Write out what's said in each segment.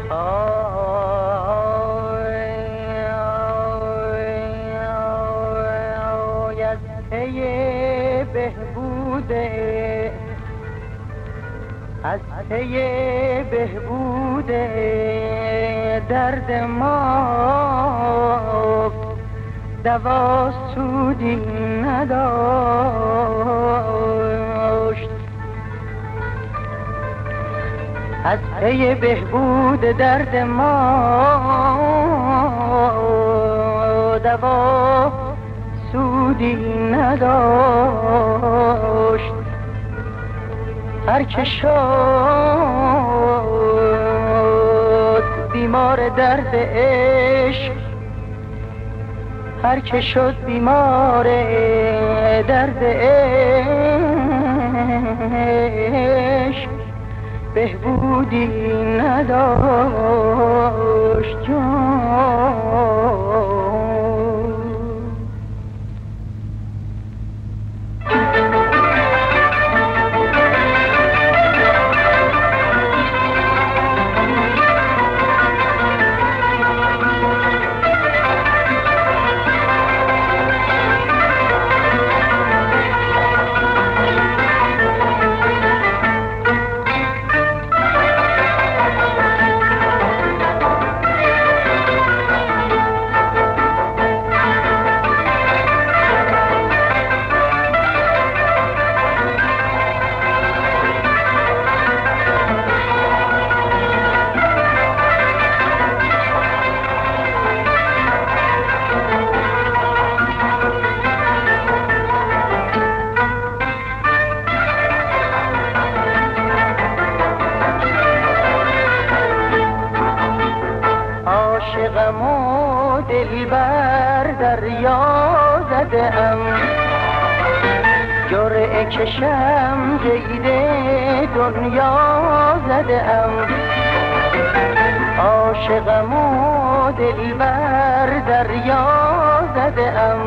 از پی بهبود درد ما دوا سودی نداشت. از پی بهبود درد ما دوا سودی نداشت. هر که شد بیمار درد عشق، هر که شد بیمار درد عشق بهبودی نداشت. عاشقم و دلبر دریا زدم، جرعه کشم قید دنیا زدم. عاشقم و دلبر دریا زدم،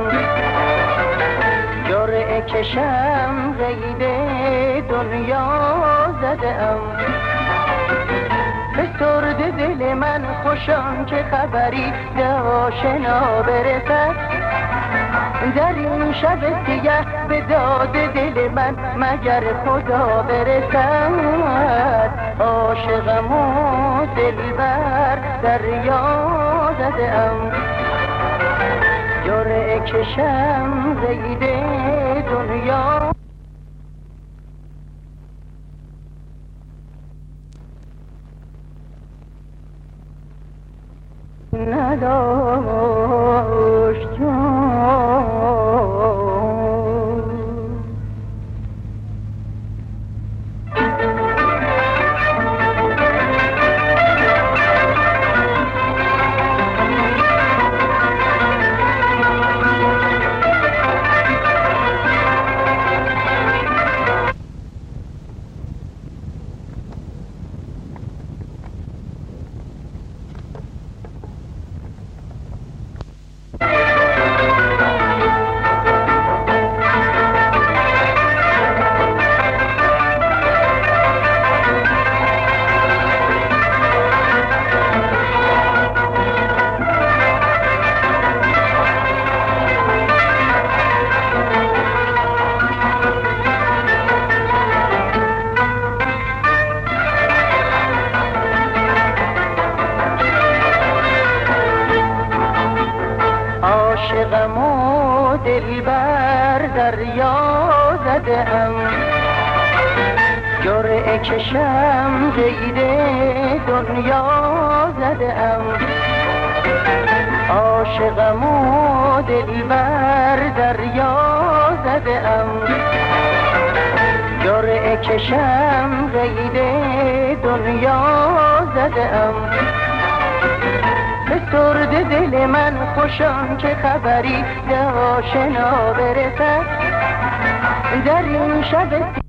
جرعه کشم قید دنیا زدم. بسرد دل من خوشم که خبری به آشنا برسد، در این شب سیه به داد دل من مگر خدا برسد. عاشقم و دلبر دریا زدم، جرعه کشم قید دنیا نداشت. عاشقم و دلبر دریا زدم، جرعه کشم قید دنیا زدم. عاشقم و دلبر دریا زدم، جرعه کشم قید دنیا زدم. بسرد دل من خوشم که خبری به آشنا برسد، در این شب